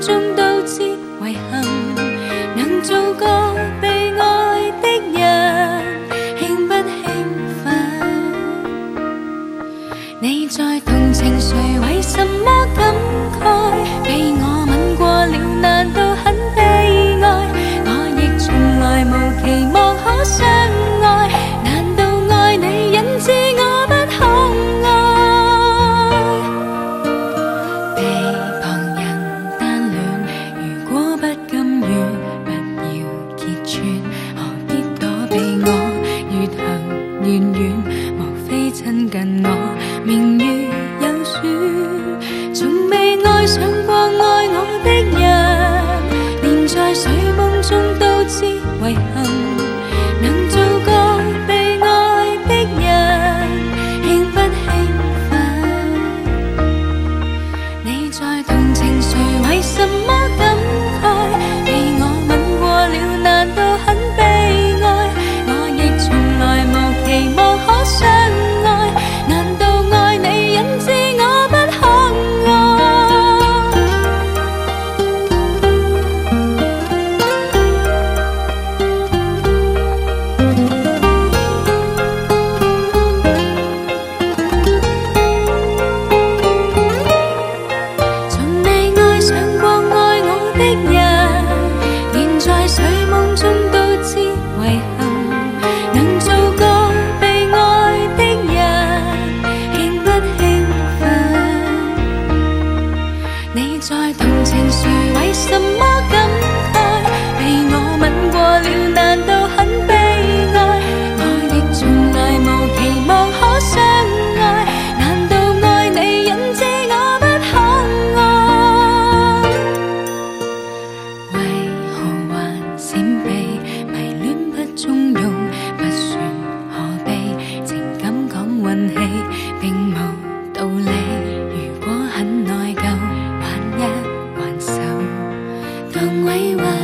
中都知遺憾，能做個被愛的人，興不興奮？你在同情誰？為什麼感慨？被我吻過了，難道很悲哀？我亦從來無期望可相愛，難道愛你引致我不可愛？被旁人單戀，如果不甘願，不要揭穿，何必躲避我？越行越遠，無非親近我，明月有書，從未愛上過愛我的人，連在睡夢中都知遺憾，能做個被愛的人，興不興奮？你在同情誰？為什麼感慨？被我吻過了，難道很悲哀？我亦從來無期望可相愛，難道愛你引致我不可愛？從未愛上過愛我的人，連在睡夢中都知遺憾，能做個被愛的人，興不興奮？你在同情誰？為什麼感慨？被我吻過了，難道很悲哀？我亦從來無期望可相愛，難道愛你引致我不可愛？為何還閃避？迷戀不中用，不算可悲。情感講運氣並無道理，如果很內疚，還一還手，更委屈。